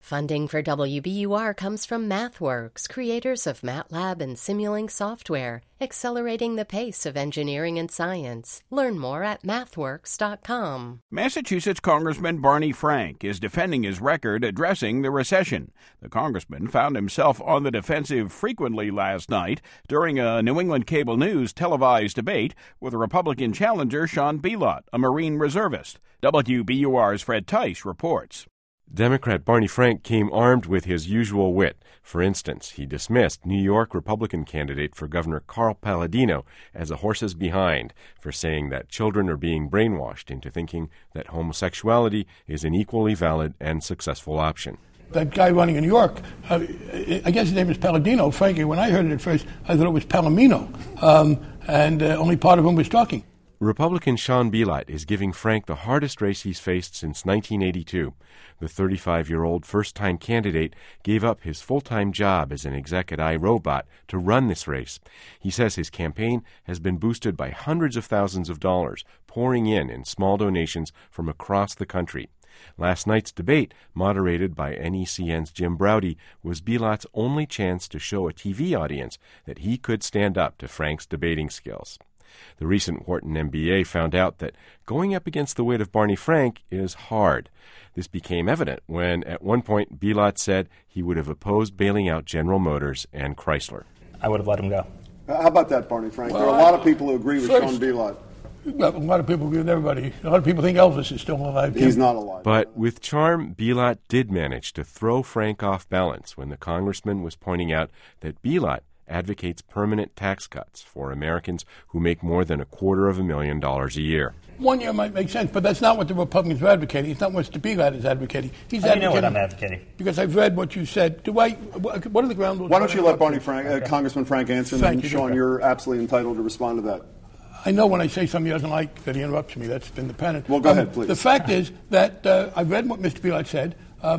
Funding for WBUR comes from MathWorks, creators of MATLAB and Simulink software, accelerating the pace of engineering and science. Learn more at mathworks.com. Massachusetts Congressman Barney Frank is defending his record addressing the recession. The congressman found himself on the defensive frequently last night during a New England Cable News televised debate with Republican challenger Sean Belot, a Marine reservist. WBUR's Fred Tice reports. Democrat Barney Frank came armed with his usual wit. For instance, he dismissed New York Republican candidate for Governor Carl Palladino as a horse's behind for saying that children are being brainwashed into thinking that homosexuality is an equally valid and successful option. That guy running in New York, I guess his name is Palladino. Frankly, when I heard it at first, I thought it was Palomino, and only part of him was talking. Republican Sean Belot is giving Frank the hardest race he's faced since 1982. The 35-year-old first-time candidate gave up his full-time job as an exec at iRobot to run this race. He says his campaign has been boosted by hundreds of thousands of dollars pouring in small donations from across the country. Last night's debate, moderated by NECN's Jim Braude, was Belot's only chance to show a TV audience that he could stand up to Frank's debating skills. The recent Wharton MBA found out that going up against the weight of Barney Frank is hard. This became evident when, at one point, Belot said he would have opposed bailing out General Motors and Chrysler. I would have let him go. How about that, Barney Frank? There are a lot of people who agree with Sean Belot. A lot of people agree with everybody. A lot of people think Elvis is still alive. He's not alive. But with charm, Belot did manage to throw Frank off balance when the congressman was pointing out that Belot advocates permanent tax cuts for Americans who make more than $250,000 a year. 1 year might make sense, but that's not what the Republicans are advocating. It's not what Mr. Belot is advocating. He's advocating. I know what I'm advocating. Because I've read what you said. What are the ground rules? Why don't you let Barney Frank, Congressman Frank answer, and then, Sean, you're absolutely entitled to respond to that. I know when I say something he doesn't like that he interrupts me. That's been the pattern. Well, go ahead, please. The fact is that I've read what Mr. Belot said,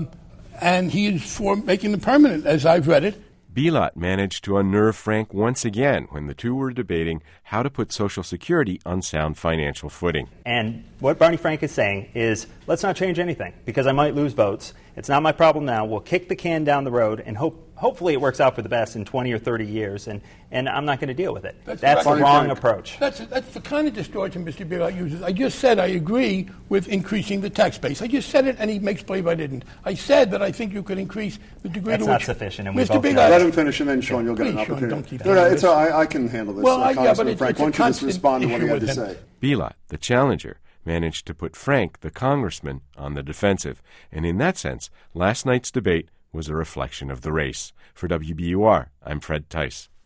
and he is for making them permanent, as I've read it. Belot managed to unnerve Frank once again when the two were debating how to put Social Security on sound financial footing. And what Barney Frank is saying is, let's not change anything, because I might lose votes. It's not my problem now. We'll kick the can down the road, and hopefully it works out for the best in 20 or 30 years, and I'm not going to deal with it. That's the wrong approach. That's the kind of distortion Mr. Belot uses. I just said I agree with increasing the tax base. I just said it, and he makes believe I didn't. I said that I think you could increase the degree to which... That's not sufficient, and Mr. Belot... Let him finish, and then, Sean, you'll get an opportunity. Don't keep I can handle this, Congressman Frank. Why don't you just respond to what he had to say? Belot, the challenger, managed to put Frank, the congressman, on the defensive. And in that sense, last night's debate was a reflection of the race. For WBUR, I'm Fred Tice.